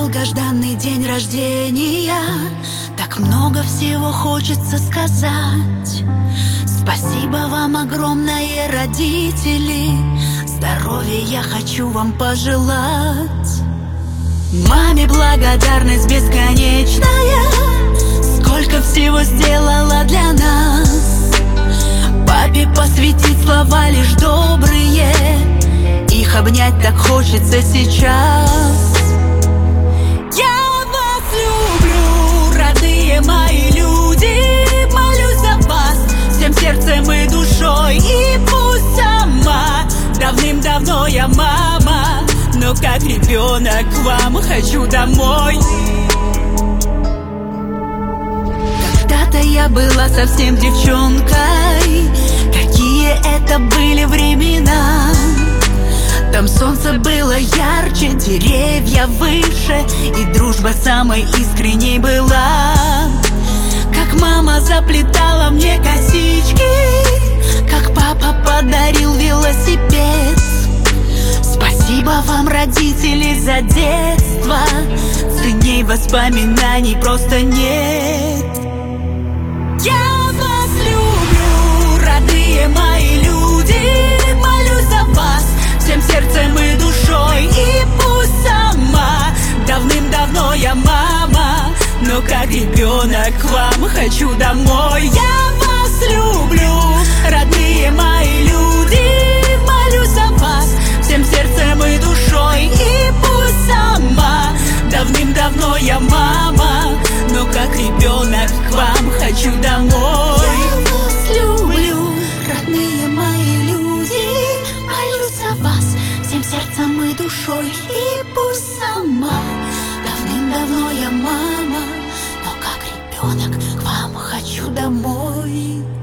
долгожданный день рождения. Так много всего хочется сказать. Спасибо вам огромное, родители. Здоровья я хочу вам пожелать. Маме благодарность бесконечная. Сколько всего сделала для нас. Папе посвятить слова лишь добрые. Их обнять так хочется сейчас. Я вас люблю, родные мои люди. Молюсь за вас всем сердцем и душой. И пусть сама давным-давно я мама, но как ребенок к вам хочу домой. Когда-то я была совсем девчонкой. Какие это были времена. Там солнце было ярче, деревья выше, и дружба самой искренней была. Как мама заплетала мне косички, как папа подарил велосипед. Спасибо вам, родители, за детство. Ценней воспоминаний просто нет. Я вас люблю, родные мои люди. Молюсь за вас всем сердцем и душой. И пусть сама давным-давно я мама, но как ребенок к вам хочу домой. Я вас люблю, родные мои люди. Молюсь за вас всем сердцем и душой. И пусть сама давным-давно я мама, но как ребенок к вам хочу домой. Я вас люблю, родные мои люди. Молюсь за вас всем сердцем и душой. И пусть сама давным-давно я мама, но как ребенок к вам хочу домой.